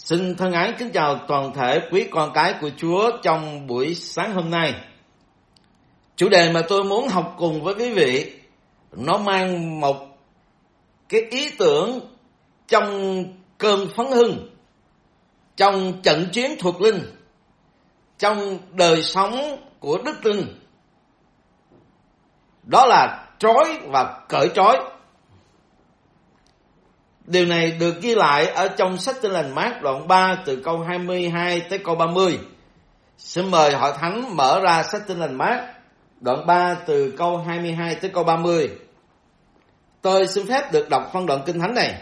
Xin thân ái kính chào toàn thể quý con cái của Chúa trong buổi sáng hôm nay. Chủ đề mà tôi muốn học cùng với quý vị, nó mang một cái ý tưởng trong cơn phấn hưng, trong trận chiến thuộc linh, trong đời sống của đức tin. Đó là trói và cởi trói. Điều này được ghi lại ở trong sách Tin Lành Mác đoạn 3 từ câu 22 tới câu 30. Xin mời hội thánh mở ra sách Tin Lành Mác đoạn 3 từ câu 22 tới câu 30. Tôi xin phép được đọc phân đoạn kinh thánh này.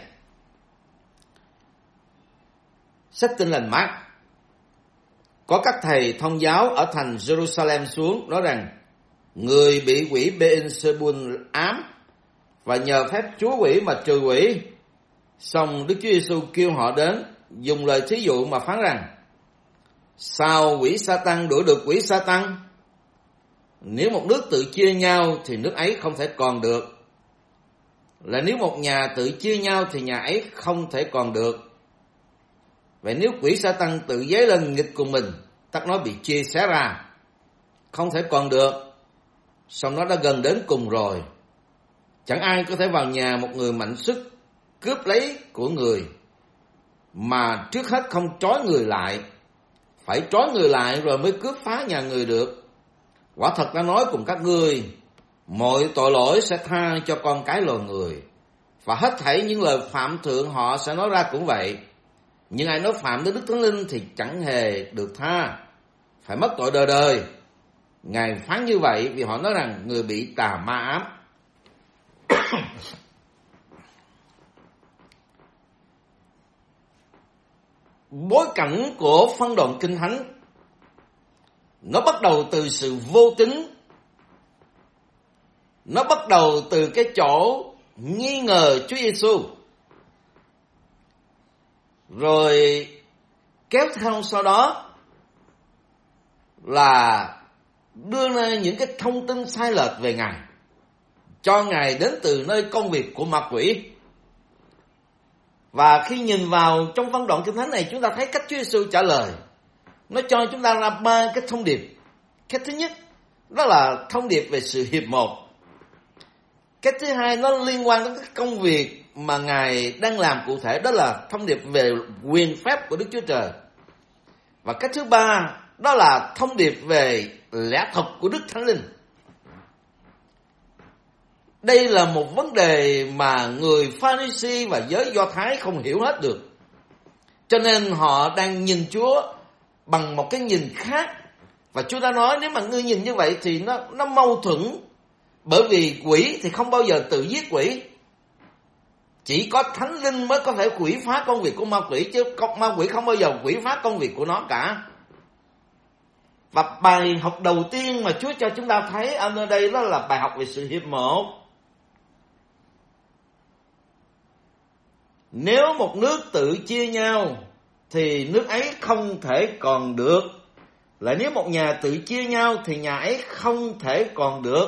Sách Tin Lành Mác. Có các thầy thông giáo ở thành Jerusalem xuống nói rằng người bị quỷ Beelzebul ám và nhờ phép chúa quỷ mà trừ quỷ. Xong Đức Chúa Giêsu kêu họ đến, dùng lời thí dụ mà phán rằng: sao quỷ Sa-tăng đuổi được quỷ Sa-tăng? Nếu một nước tự chia nhau thì nước ấy không thể còn được. Là nếu một nhà tự chia nhau thì nhà ấy không thể còn được. Vậy nếu quỷ Sa-tăng tự dấy lên nghịch cùng mình, tất nó bị chia xé ra, không thể còn được. Xong nó đã gần đến cùng rồi. Chẳng ai có thể vào nhà một người mạnh sức cướp lấy của người, mà trước hết không trói người lại, phải trói người lại rồi mới cướp phá nhà người được. Quả thật ta nói cùng các ngươi, mọi tội lỗi sẽ tha cho con cái loài người, và hết thảy những lời phạm thượng họ sẽ nói ra cũng vậy. Nhưng ai nói phạm đến Đức Thánh Linh thì chẳng hề được tha, phải mất tội đời đời. Ngài phán như vậy vì họ nói rằng người bị tà ma ám. Bối cảnh của phân đoạn kinh thánh nó bắt đầu từ sự vô tín, nó bắt đầu từ cái chỗ nghi ngờ Chúa Giêsu, rồi kéo theo sau đó là đưa ra những cái thông tin sai lệch về Ngài, cho Ngài đến từ nơi công việc của ma quỷ. Và khi nhìn vào trong phân đoạn kinh thánh này, chúng ta thấy cách Chúa Giêsu trả lời nó cho chúng ta ra ba cái thông điệp. Cái thứ nhất đó là thông điệp về sự hiệp một. Cái thứ hai nó liên quan đến cái công việc mà Ngài đang làm cụ thể, đó là thông điệp về quyền phép của Đức Chúa Trời. Và cái thứ ba đó là thông điệp về lẽ thật của Đức Thánh Linh. Đây là một vấn đề mà người Pha-ri-si và giới Do Thái không hiểu hết được. Cho nên họ đang nhìn Chúa bằng một cái nhìn khác. Và Chúa đã nói nếu mà ngươi nhìn như vậy thì nó mâu thuẫn. Bởi vì quỷ thì không bao giờ tự giết quỷ. Chỉ có Thánh Linh mới có thể quỷ phá công việc của ma quỷ, chứ ma quỷ không bao giờ quỷ phá công việc của nó cả. Và bài học đầu tiên mà Chúa cho chúng ta thấy ở nơi đây đó là bài học về sự hiệp một. Nếu một nước tự chia nhau thì nước ấy không thể còn được. Lại nếu một nhà tự chia nhau thì nhà ấy không thể còn được.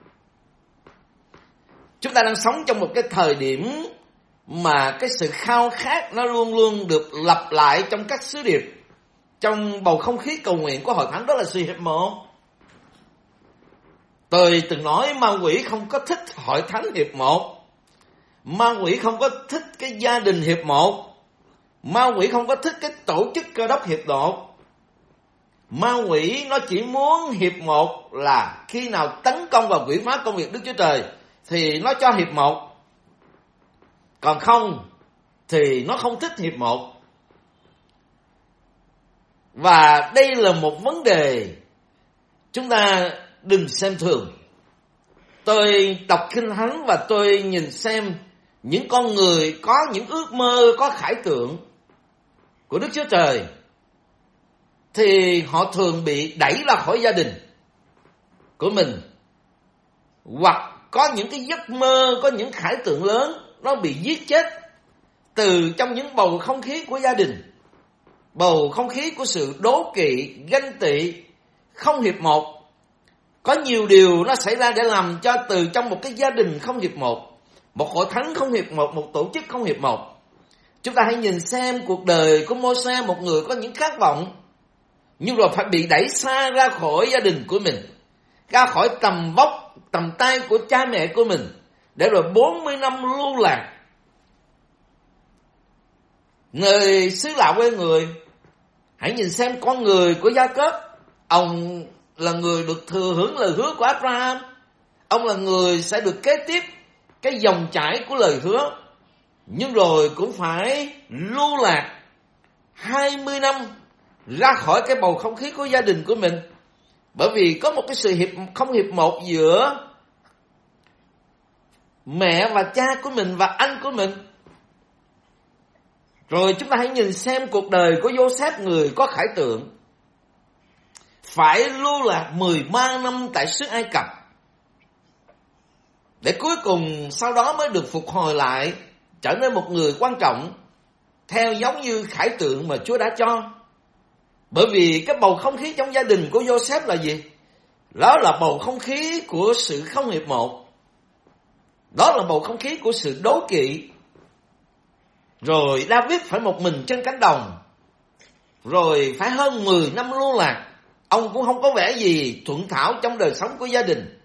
Chúng ta đang sống trong một cái thời điểm mà cái sự khao khát nó luôn luôn được lặp lại trong các sứ điệp, trong bầu không khí cầu nguyện của hội thánh, đó là sự hiệp một. Tôi từng nói ma quỷ không có thích hội thánh hiệp một. Ma quỷ không có thích cái gia đình hiệp một. Ma quỷ không có thích cái tổ chức Cơ Đốc hiệp một. Ma quỷ nó chỉ muốn hiệp một là khi nào tấn công và quỷ phá công việc Đức Chúa Trời thì nó cho hiệp một. Còn không thì nó không thích hiệp một. Và đây là một vấn đề chúng ta đừng xem thường. Tôi đọc Kinh Thánh và tôi nhìn xem những con người có những ước mơ, có khải tượng của Đức Chúa Trời thì họ thường bị đẩy ra khỏi gia đình của mình, hoặc có những cái giấc mơ, có những khải tượng lớn nó bị giết chết từ trong những bầu không khí của gia đình, bầu không khí của sự đố kỵ, ganh tị, không hiệp một. Có nhiều điều nó xảy ra để làm cho từ trong một cái gia đình không hiệp một hội thánh không hiệp một tổ chức không hiệp một, Chúng ta hãy nhìn xem cuộc đời của Mô-se, một người có những khát vọng, nhưng rồi phải bị đẩy xa ra khỏi gia đình của mình, ra khỏi tầm vóc, tầm tay của cha mẹ của mình, để rồi 40 năm lưu lạc. Người xứ lạ quê người, hãy nhìn xem con người của Gia-cốp. Ông là người được thừa hưởng lời hứa của Abraham. Ông là người sẽ được kế tiếp cái dòng chảy của lời hứa, nhưng rồi cũng phải lưu lạc 20 năm ra khỏi cái bầu không khí của gia đình của mình, bởi vì có một cái sự không hiệp một giữa mẹ và cha của mình và anh của mình. Rồi chúng ta hãy nhìn xem cuộc đời của Joseph, người có khải tượng, phải lưu lạc 13 năm tại xứ Ai Cập, để cuối cùng sau đó mới được phục hồi lại, trở nên một người quan trọng, theo giống như khải tượng mà Chúa đã cho. Bởi vì cái bầu không khí trong gia đình của Joseph là gì? Đó là bầu không khí của sự không hiệp một. Đó là bầu không khí của sự đố kỵ. Rồi David phải một mình trên cánh đồng, rồi phải hơn 10 năm lưu lạc. Ông cũng không có vẻ gì thuận thảo trong đời sống của gia đình.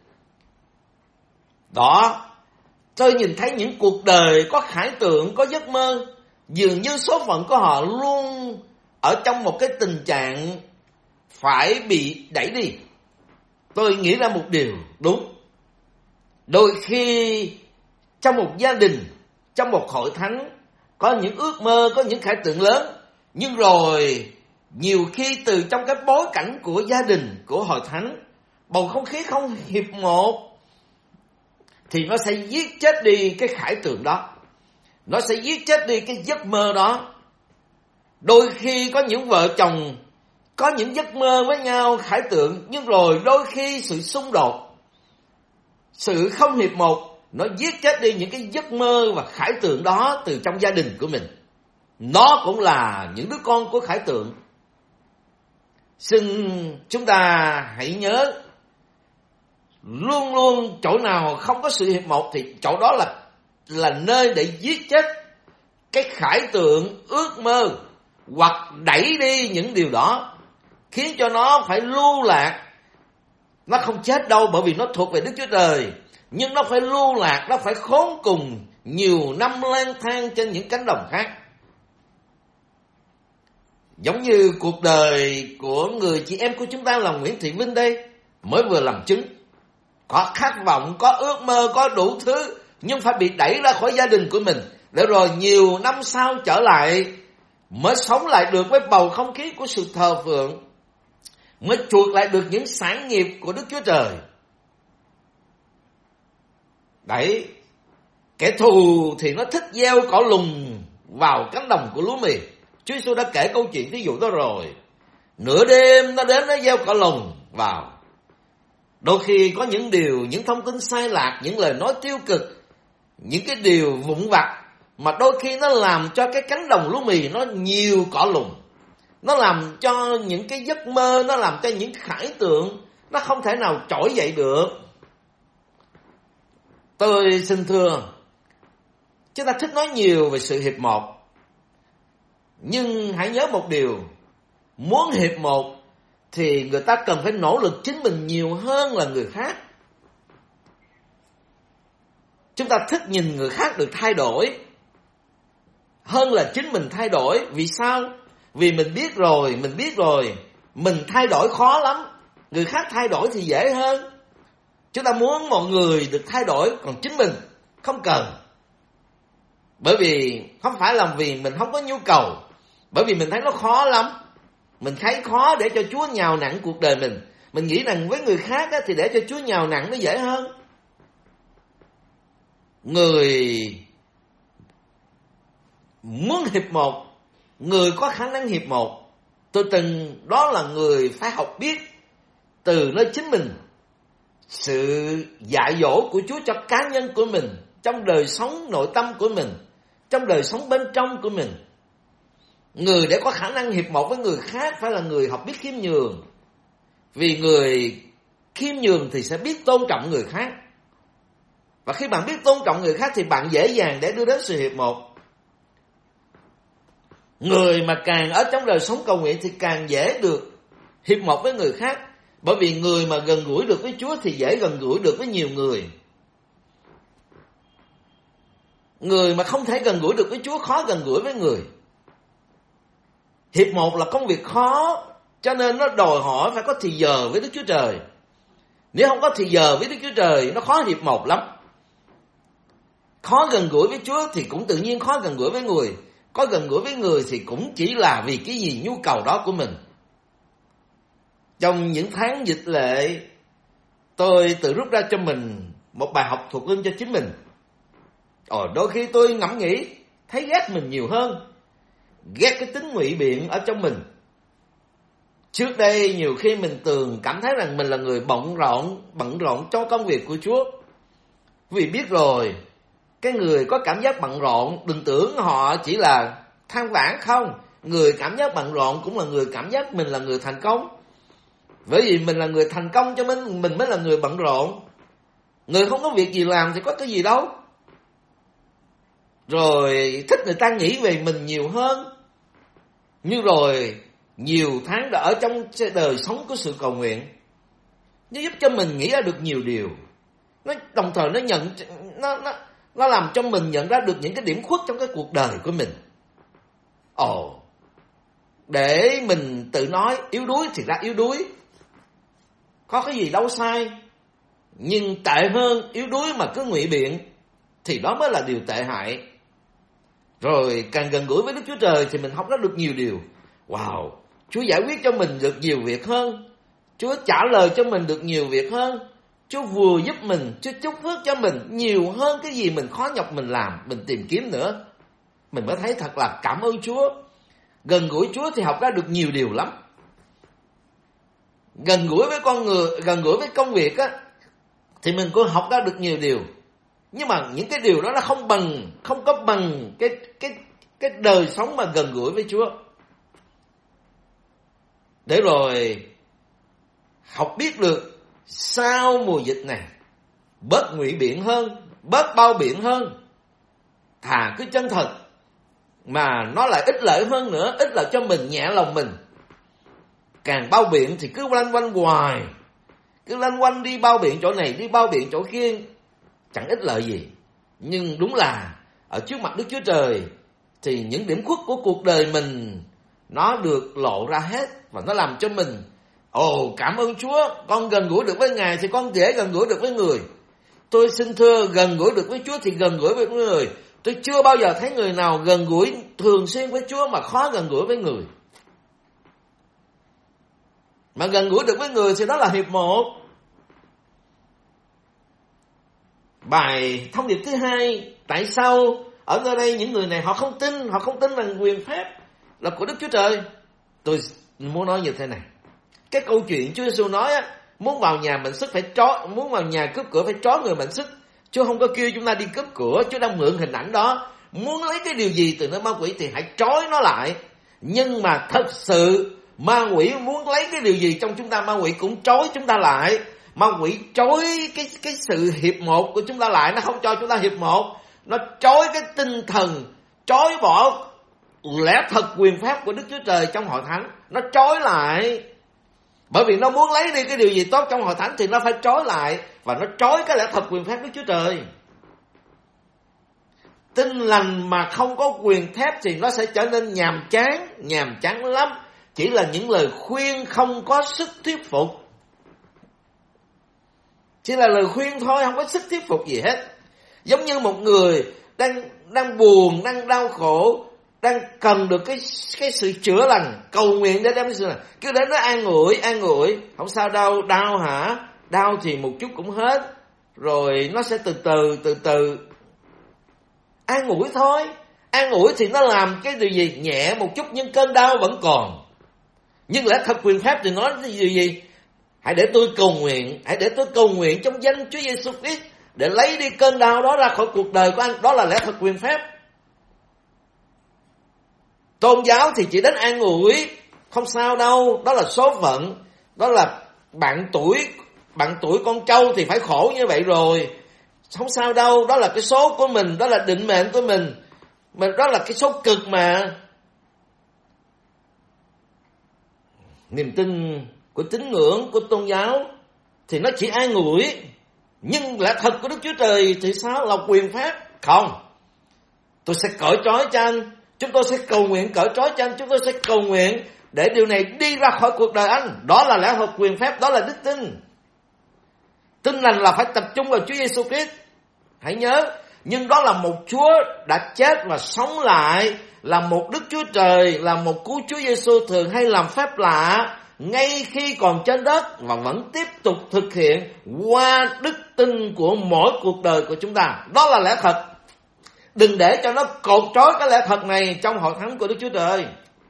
Đó, tôi nhìn thấy những cuộc đời có khải tượng, có giấc mơ, dường như số phận của họ luôn ở trong một cái tình trạng phải bị đẩy đi. Tôi nghĩ ra một điều đúng. Đôi khi trong một gia đình, trong một hội thánh, có những ước mơ, có những khải tượng lớn, nhưng rồi nhiều khi từ trong cái bối cảnh của gia đình, của hội thánh, bầu không khí không hiệp một, thì nó sẽ giết chết đi cái khải tượng đó. Nó sẽ giết chết đi cái giấc mơ đó. Đôi khi có những vợ chồng có những giấc mơ với nhau khải tượng, nhưng rồi đôi khi sự xung đột, sự không hiệp một, nó giết chết đi những cái giấc mơ và khải tượng đó từ trong gia đình của mình. Nó cũng là những đứa con của khải tượng. Xin chúng ta hãy nhớ, luôn luôn chỗ nào không có sự hiệp một thì chỗ đó là nơi để giết chết cái khải tượng, ước mơ, hoặc đẩy đi những điều đó, khiến cho nó phải lưu lạc. Nó không chết đâu, bởi vì nó thuộc về Đức Chúa Trời, nhưng nó phải lưu lạc, nó phải khốn cùng nhiều năm lang thang trên những cánh đồng khác. Giống như cuộc đời của người chị em của chúng ta là Nguyễn Thị Vinh đây, mới vừa làm chứng. Có khát vọng, có ước mơ, có đủ thứ, nhưng phải bị đẩy ra khỏi gia đình của mình, để rồi nhiều năm sau trở lại, mới sống lại được với bầu không khí của sự thờ phượng, mới chuộc lại được những sản nghiệp của Đức Chúa Trời. Đấy, kẻ thù thì nó thích gieo cỏ lùng vào cánh đồng của lúa mì. Chúa Giêsu đã kể câu chuyện ví dụ đó rồi. Nửa đêm nó đến nó gieo cỏ lùng vào. Đôi khi có những điều, những thông tin sai lạc, những lời nói tiêu cực, những cái điều vụn vặt, mà đôi khi nó làm cho cái cánh đồng lúa mì nó nhiều cỏ lùng. Nó làm cho những cái giấc mơ, nó làm cho những khải tượng nó không thể nào trỗi dậy được. Tôi xin thưa, chúng ta thích nói nhiều về sự hiệp một, nhưng hãy nhớ một điều, muốn hiệp một thì người ta cần phải nỗ lực chính mình nhiều hơn là người khác. Chúng ta thích nhìn người khác được thay đổi hơn là chính mình thay đổi. Vì sao? Vì mình biết rồi, mình thay đổi khó lắm, người khác thay đổi thì dễ hơn. Chúng ta muốn mọi người được thay đổi, còn chính mình không cần. Bởi vì không phải là vì mình không có nhu cầu, bởi vì mình thấy nó khó lắm. Mình thấy khó để cho Chúa nhào nặng cuộc đời mình. Mình nghĩ rằng với người khác thì để cho Chúa nhào nặng nó dễ hơn. Người muốn hiệp một, người có khả năng hiệp một, tôi từng đó là người phải học biết từ nơi chính mình sự dạy dỗ của Chúa cho cá nhân của mình, trong đời sống nội tâm của mình, trong đời sống bên trong của mình. Người để có khả năng hiệp một với người khác phải là người học biết khiêm nhường. Vì người khiêm nhường thì sẽ biết tôn trọng người khác. Và khi bạn biết tôn trọng người khác thì bạn dễ dàng để đưa đến sự hiệp một. Người mà càng ở trong đời sống cầu nguyện thì càng dễ được hiệp một với người khác. Bởi vì người mà gần gũi được với Chúa thì dễ gần gũi được với nhiều người. Người mà không thể gần gũi được với Chúa khó gần gũi với người. Hiệp một là công việc khó, cho nên nó đòi hỏi phải có thì giờ với Đức Chúa Trời. Nếu không có thì giờ với Đức Chúa Trời, nó khó hiệp một lắm. Khó gần gũi với Chúa thì cũng tự nhiên khó gần gũi với người. Có gần gũi với người thì cũng chỉ là vì cái gì nhu cầu đó của mình. Trong những tháng dịch lệ, tôi tự rút ra cho mình một bài học thuộc linh cho chính mình. Đôi khi tôi ngẫm nghĩ, thấy ghét mình nhiều hơn. Ghét cái tính ngụy biện ở trong mình. Trước đây nhiều khi mình thường cảm thấy rằng mình là người bận rộn trong công việc của Chúa. Vì biết rồi, cái người có cảm giác bận rộn, đừng tưởng họ chỉ là than vãn không. Người cảm giác bận rộn cũng là người cảm giác mình là người thành công. Bởi vì mình là người thành công cho mình mới là người bận rộn. Người không có việc gì làm thì có cái gì đâu. Rồi thích người ta nghĩ về mình nhiều hơn. Như rồi nhiều tháng đã ở trong đời sống của sự cầu nguyện, nó giúp cho mình nghĩ ra được nhiều điều. Nó đồng thời nó làm cho mình nhận ra được những cái điểm khuất trong cái cuộc đời của mình. Để mình tự nói yếu đuối thì ra yếu đuối, có cái gì đâu sai. Nhưng tệ hơn yếu đuối mà cứ ngụy biện thì đó mới là điều tệ hại. Rồi càng gần gũi với Đức Chúa Trời thì mình học ra được nhiều điều. Wow, Chúa giải quyết cho mình được nhiều việc hơn. Chúa trả lời cho mình được nhiều việc hơn. Chúa vừa giúp mình, Chúa chúc phước cho mình nhiều hơn cái gì mình khó nhọc mình làm, mình tìm kiếm nữa. Mình mới thấy thật là cảm ơn Chúa. Gần gũi Chúa thì học ra được nhiều điều lắm. Gần gũi với con người, gần gũi với công việc á, thì mình cũng học ra được nhiều điều. Nhưng mà những cái điều đó nó không có bằng cái đời sống mà gần gũi với Chúa. Để rồi học biết được sau mùa dịch này bớt ngụy biện hơn, bớt bao biện hơn, thà cứ chân thật, mà nó lại ích lợi hơn nữa, ích lợi cho mình, nhẹ lòng mình. Càng bao biện thì cứ lanh quanh hoài, cứ lanh quanh đi bao biện chỗ này, đi bao biện chỗ kia, chẳng ích lợi gì. Nhưng đúng là ở trước mặt Đức Chúa Trời thì những điểm khuất của cuộc đời mình nó được lộ ra hết, và nó làm cho mình cảm ơn Chúa, con gần gũi được với Ngài thì con dễ gần gũi được với người. Tôi xin thưa, gần gũi được với Chúa thì gần gũi với người. Tôi chưa bao giờ thấy người nào gần gũi thường xuyên với Chúa mà khó gần gũi với người. Mà gần gũi được với người thì đó là hiệp một. Bài thông điệp thứ hai, tại sao ở nơi đây những người này họ không tin rằng quyền phép là của Đức Chúa Trời. Tôi muốn nói như thế này. Cái câu chuyện Chúa Giêsu nói á, muốn vào nhà mệnh sức phải trói, muốn vào nhà cướp cửa phải trói người mệnh sức. Chúa không có kêu chúng ta đi cướp cửa, Chúa đang mượn hình ảnh đó. Muốn lấy cái điều gì từ nơi ma quỷ thì hãy trói nó lại. Nhưng mà thật sự ma quỷ muốn lấy cái điều gì trong chúng ta, ma quỷ cũng trói chúng ta lại. Ma quỷ trói cái sự hiệp một của chúng ta lại, nó không cho chúng ta hiệp một. Nó trói cái tinh thần, trói bỏ lẽ thật quyền phép của Đức Chúa Trời trong hội thánh. Nó trói lại. Bởi vì nó muốn lấy đi cái điều gì tốt trong hội thánh thì nó phải trói lại. Và nó trói cái lẽ thật quyền phép Đức Chúa Trời. Tin lành mà không có quyền phép thì nó sẽ trở nên nhàm chán lắm. Chỉ là những lời khuyên không có sức thuyết phục. Chỉ là lời khuyên thôi, không có sức thuyết phục gì hết. Giống như một người đang buồn, đang đau khổ, đang cần được cái sự chữa lành, cầu nguyện để đem cái sự lành. Cứ đến nó an ủi, không sao đâu, đau hả? Đau thì một chút cũng hết. Rồi nó sẽ từ từ. An ủi thôi. An ủi thì nó làm cái điều gì? Nhẹ một chút nhưng cơn đau vẫn còn. Nhưng lẽ thật quyền phép thì nói cái điều gì? Hãy để tôi cầu nguyện trong danh Chúa Giêsu Christ để lấy đi cơn đau đó ra khỏi cuộc đời của anh. Đó là lẽ thật quyền phép. Tôn giáo thì chỉ đến an ủi, không sao đâu, đó là số phận, đó là bạn tuổi con trâu thì phải khổ như vậy rồi. Không sao đâu, đó là cái số của mình, đó là định mệnh của mình. Mà đó là cái số cực mà. Niềm tin của tín ngưỡng, của tôn giáo thì nó chỉ an ủi. Nhưng lẽ thật của Đức Chúa Trời thì sao? Là quyền phép. Không. Tôi sẽ cởi trói cho anh. Chúng tôi sẽ cầu nguyện cởi trói cho anh. Chúng tôi sẽ cầu nguyện để điều này đi ra khỏi cuộc đời anh. Đó là lẽ thật quyền phép. Đó là đức tin. Tin lành là phải tập trung vào Chúa Giêsu Christ. Hãy nhớ. Nhưng đó là một Chúa đã chết và sống lại. Là một Đức Chúa Trời. Là một cứu Chúa Giêsu thường hay làm phép lạ ngay khi còn trên đất, và vẫn tiếp tục thực hiện qua đức tin của mỗi cuộc đời của chúng ta. Đó là lẽ thật. Đừng để cho nó cột trói cái lẽ thật này trong hội thánh của Đức Chúa Trời.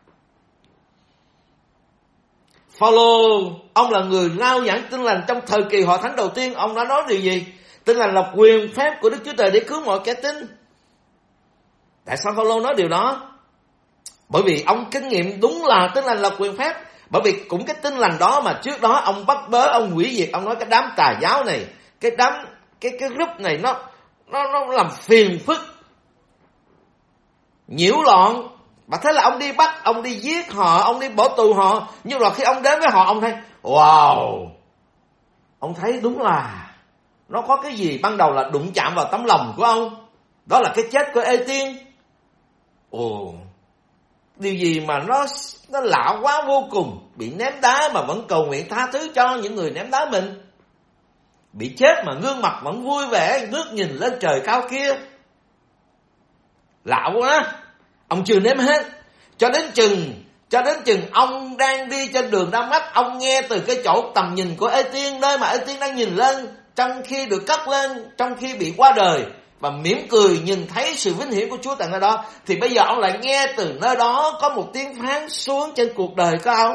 Phaolô, ông là người rao giảng tin lành trong thời kỳ hội thánh đầu tiên. Ông đã nói điều gì? Tin lành là quyền phép của Đức Chúa Trời để cứu mọi kẻ tin. Tại sao Phaolô nói điều đó? Bởi vì ông kinh nghiệm đúng là tin lành là quyền phép. Bởi vì cũng cái tin lành đó mà trước đó ông bắt bớ, ông hủy diệt, ông nói cái đám tà giáo này, cái group này nó làm phiền phức, nhiễu loạn. Và thế là ông đi bắt, ông đi giết họ, ông đi bỏ tù họ. Nhưng rồi khi ông đến với họ, ông thấy wow, ông thấy đúng là nó có cái gì ban đầu là đụng chạm vào tấm lòng của ông. Đó là cái chết của Ê-tiên. Ồ, điều gì mà nó lạ quá vô cùng. Bị ném đá mà vẫn cầu nguyện tha thứ cho những người ném đá mình. Bị chết mà gương mặt vẫn vui vẻ, ngước nhìn lên trời cao kia. Lạ quá. Ông chưa ném hết. Cho đến chừng ông đang đi trên đường Đa Mách, ông nghe từ cái chỗ tầm nhìn của Ê-tiên, nơi mà Ê-tiên đang nhìn lên trong khi được cất lên, trong khi bị qua đời, và mỉm cười nhìn thấy sự vinh hiển của Chúa tại nơi đó. Thì bây giờ ông lại nghe từ nơi đó có một tiếng phán xuống trên cuộc đời của ông.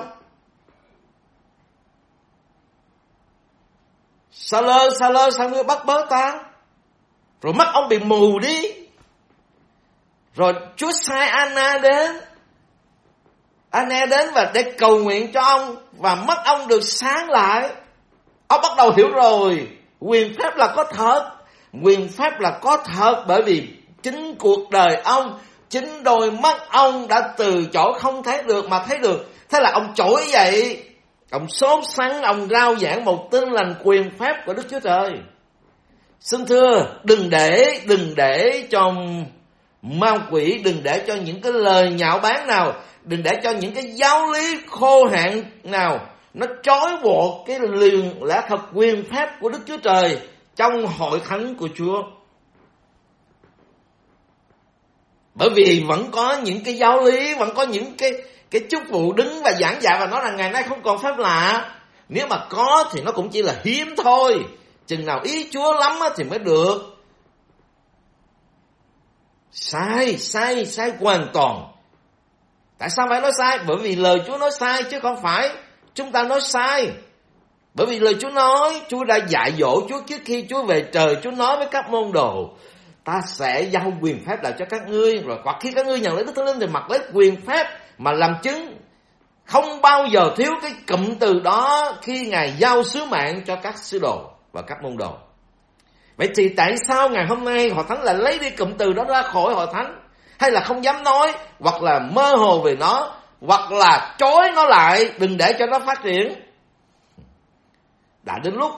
Sa-lơ, sao ngươi bắt bớ ta? Rồi mắt ông bị mù đi. Rồi Chúa sai Anna đến. Anna đến và để cầu nguyện cho ông, và mắt ông được sáng lại. Ông bắt đầu hiểu rồi, quyền phép là có thật. Quyền phép là có thật bởi vì chính cuộc đời ông, chính đôi mắt ông đã từ chỗ không thấy được mà thấy được. Thế là ông trỗi dậy, ông sốt sắng, ông rao giảng một tin lành quyền phép của Đức Chúa Trời. Xin thưa, đừng để cho ma quỷ, đừng để cho những cái lời nhạo báng nào, đừng để cho những cái giáo lý khô hạn nào nó trói buộc cái lẽ thật quyền phép của Đức Chúa Trời trong hội thánh của Chúa. Bởi vì vẫn có những cái giáo lý, vẫn có những cái chức vụ đứng và giảng dạy và nói rằng ngày nay không còn phép lạ. Nếu mà có thì nó cũng chỉ là hiếm thôi. Chừng nào ý Chúa lắm thì mới được. Sai hoàn toàn. Tại sao phải nói sai? Bởi vì lời Chúa nói sai chứ không phải chúng ta nói sai. Bởi vì lời Chúa nói, Chúa đã dạy dỗ Chúa trước khi Chúa về trời. Chúa nói với các môn đồ, ta sẽ giao quyền phép lại cho các ngươi. Rồi hoặc khi các ngươi nhận lấy Đức Thánh Linh thì mặc lấy quyền phép mà làm chứng. Không bao giờ thiếu cái cụm từ đó khi Ngài giao sứ mạng cho các sứ đồ và các môn đồ. Vậy thì tại sao ngày hôm nay hội thánh lại lấy đi cụm từ đó ra khỏi hội thánh? Hay là không dám nói, hoặc là mơ hồ về nó, hoặc là trói nó lại, đừng để cho nó phát triển? Đã đến lúc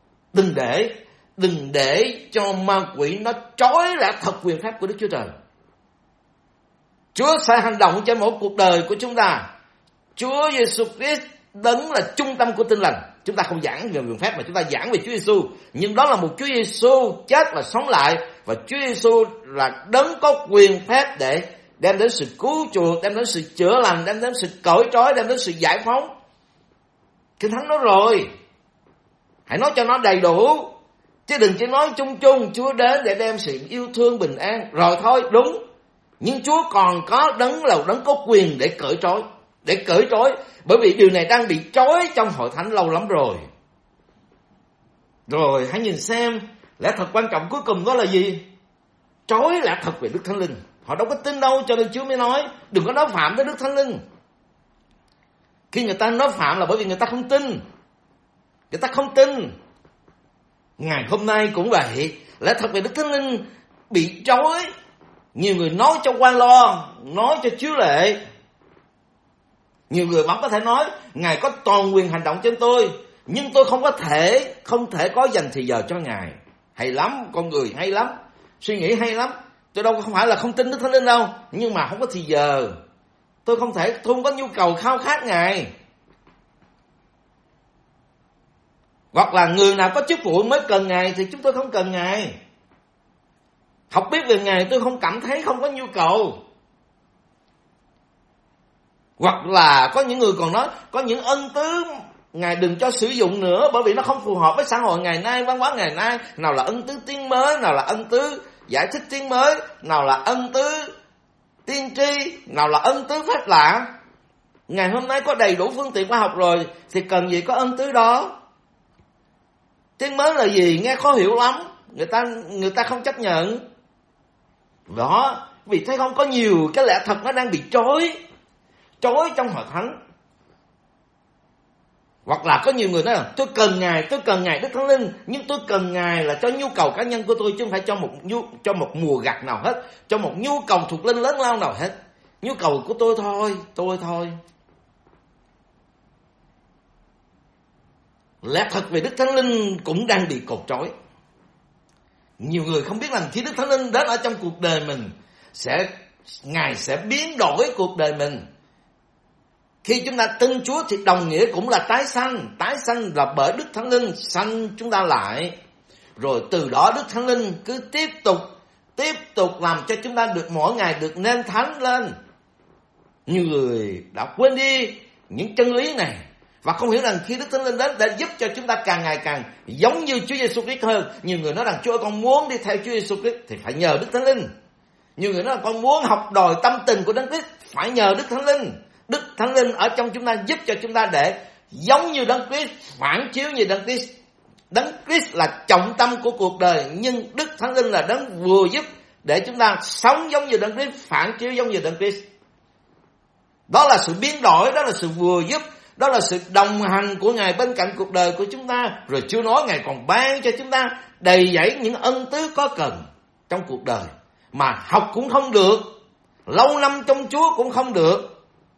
đừng để cho ma quỷ nó trói lại thật quyền phép của Đức Chúa Trời. Chúa sẽ hành động trên mỗi cuộc đời của chúng ta. Chúa Giêsu Christ đấng là trung tâm của tin lành. Chúng ta không giảng về quyền phép mà chúng ta giảng về Chúa Giêsu. Nhưng đó là một Chúa Giêsu chết và sống lại, và Chúa Giêsu là đấng có quyền phép để đem đến sự cứu chuộc, đem đến sự chữa lành, đem đến sự cởi trói, đem đến sự giải phóng. Kinh Thánh nói rồi. Hãy nói cho nó đầy đủ, chứ đừng chỉ nói chung chung Chúa đến để đem sự yêu thương bình an rồi thôi. Đúng, nhưng Chúa còn có đấng là đấng có quyền để cởi trói, bởi vì điều này đang bị trói trong hội thánh lâu lắm rồi. Rồi hãy nhìn xem lẽ thật quan trọng cuối cùng đó là gì? Trói lẽ thật về Đức Thánh Linh. Họ đâu có tin đâu, cho nên Chúa mới nói đừng có nói phạm với Đức Thánh Linh. Khi người ta nói phạm là bởi vì người ta không tin. Người ta không tin. Ngày hôm nay cũng vậy. Lẽ thật về Đức Thánh Linh bị trói. Nhiều người nói cho quan lo, nói cho chiếu lệ. Nhiều người vẫn có thể nói Ngài có toàn quyền hành động trên tôi, nhưng tôi không thể có dành thời giờ cho Ngài. Hay lắm, con người hay lắm, suy nghĩ hay lắm. Tôi đâu không phải là không tin Đức Thánh Linh đâu, nhưng mà không có thời giờ. Tôi không có nhu cầu khao khát Ngài. Hoặc là người nào có chức vụ mới cần Ngài thì chúng tôi không cần Ngài. Học biết về Ngài tôi không cảm thấy không có nhu cầu. Hoặc là có những người còn nói có những ân tứ Ngài đừng cho sử dụng nữa, bởi vì nó không phù hợp với xã hội ngày nay, văn hóa ngày nay. Nào là ân tứ tiếng mới, nào là ân tứ giải thích tiếng mới, nào là ân tứ tiên tri, nào là ân tứ phép lạ. Ngày hôm nay có đầy đủ phương tiện khoa học rồi thì cần gì có ân tứ đó. Tiếng mới là gì? Nghe khó hiểu lắm, người ta không chấp nhận. Đó, vì thấy không, có nhiều cái lẽ thật nó đang bị trói trong hội thánh. Hoặc là có nhiều người nói là tôi cần Ngài Đức Thánh Linh, nhưng tôi cần Ngài là cho nhu cầu cá nhân của tôi, chứ không phải cho một mùa gặt nào hết, cho một nhu cầu thuộc linh lớn lao nào hết. Nhu cầu của tôi thôi. Lẽ thật về Đức Thánh Linh cũng đang bị cột trói. Nhiều người không biết rằng khi Đức Thánh Linh đến ở trong cuộc đời mình, Ngài sẽ biến đổi cuộc đời mình. Khi chúng ta tin Chúa thì đồng nghĩa cũng là tái sanh. Tái sanh là bởi Đức Thánh Linh sanh chúng ta lại. Rồi từ đó Đức Thánh Linh cứ tiếp tục làm cho chúng ta được mỗi ngày được nên thánh lên. Nhiều người đã quên đi những chân lý này và không hiểu rằng khi Đức Thánh Linh đến để giúp cho chúng ta càng ngày càng giống như Chúa Giêsu Christ hơn. Nhiều người nói rằng Chúa ơi, con muốn đi theo Chúa Giêsu Christ thì phải nhờ Đức Thánh Linh. Nhiều người nói rằng con muốn học đòi tâm tình của Đấng Christ, phải nhờ Đức Thánh Linh. Đức Thánh Linh ở trong chúng ta giúp cho chúng ta để giống như Đấng Christ, phản chiếu như Đấng Christ. Đấng Christ là trọng tâm của cuộc đời, nhưng Đức Thánh Linh là Đấng vừa giúp để chúng ta sống giống như Đấng Christ, phản chiếu giống như Đấng Christ. Đó là sự biến đổi, đó là sự vừa giúp, đó là sự đồng hành của Ngài bên cạnh cuộc đời của chúng ta. Rồi chưa nói Ngài còn ban cho chúng ta đầy dẫy những ân tứ có cần trong cuộc đời, mà học cũng không được, lâu năm trong Chúa cũng không được,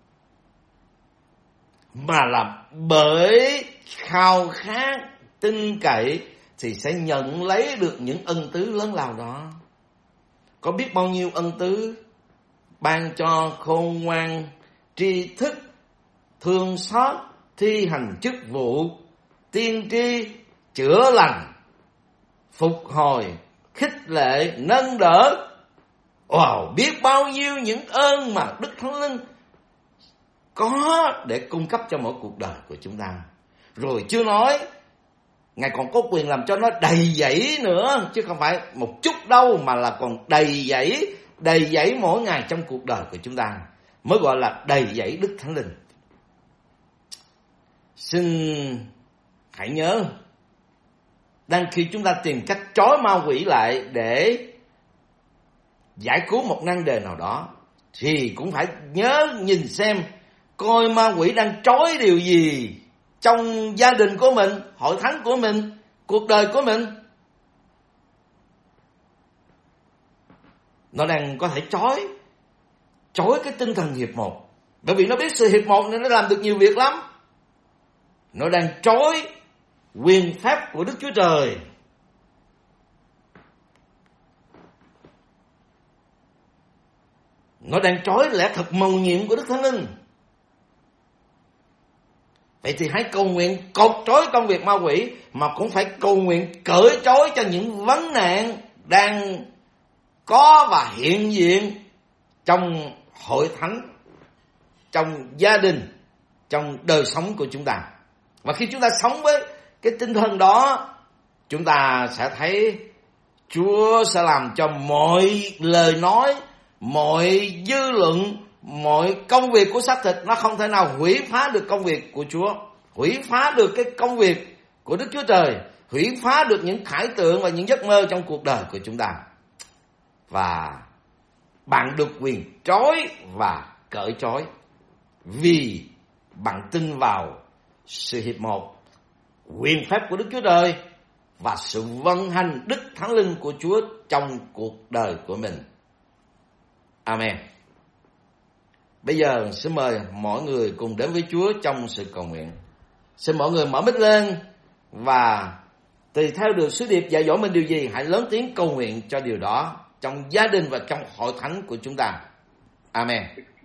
mà là bởi khao khát tin cậy thì sẽ nhận lấy được những ân tứ lớn lao đó. Có biết bao nhiêu ân tứ ban cho khôn ngoan, tri thức, thương xót, thi hành chức vụ, tiên tri, chữa lành, phục hồi, khích lệ, nâng đỡ. Biết bao nhiêu những ơn mà Đức Thánh Linh có để cung cấp cho mỗi cuộc đời của chúng ta. Rồi chưa nói Ngài còn có quyền làm cho nó đầy dẫy nữa, chứ không phải một chút đâu, mà là còn đầy dẫy mỗi ngày trong cuộc đời của chúng ta, mới gọi là đầy dẫy Đức Thánh Linh. Xin hãy nhớ, đang khi chúng ta tìm cách trói ma quỷ lại để giải cứu một nan đề nào đó, thì cũng phải nhớ nhìn xem coi ma quỷ đang trói điều gì trong gia đình của mình, hội thánh của mình, cuộc đời của mình. Nó đang có thể trói cái tinh thần hiệp một, bởi vì nó biết sự hiệp một nên nó làm được nhiều việc lắm. Nó đang trói quyền phép của Đức Chúa Trời. Nó đang trói lẽ thật mầu nhiệm của Đức Thánh Linh. Vậy thì hãy cầu nguyện cột trói công việc ma quỷ, mà cũng phải cầu nguyện cởi trói cho những vấn nạn đang có và hiện diện trong hội thánh, trong gia đình, trong đời sống của chúng ta. Và khi chúng ta sống với cái tinh thần đó, chúng ta sẽ thấy Chúa sẽ làm cho mọi lời nói, mọi dư luận, mọi công việc của xác thịt nó không thể nào hủy phá được công việc của Chúa, hủy phá được cái công việc của Đức Chúa Trời, hủy phá được những khải tượng và những giấc mơ trong cuộc đời của chúng ta. Và bạn được quyền trói và cởi trói, vì bạn tin vào sự hiệp một, quyền phép của Đức Chúa Trời và sự vận hành Đức Thánh Linh của Chúa trong cuộc đời của mình. Amen. Bây giờ xin mời mọi người cùng đến với Chúa trong sự cầu nguyện. Xin mọi người mở mic lên và tùy theo được sứ điệp dạy dỗ mình điều gì, hãy lớn tiếng cầu nguyện cho điều đó trong gia đình và trong hội thánh của chúng ta. Amen.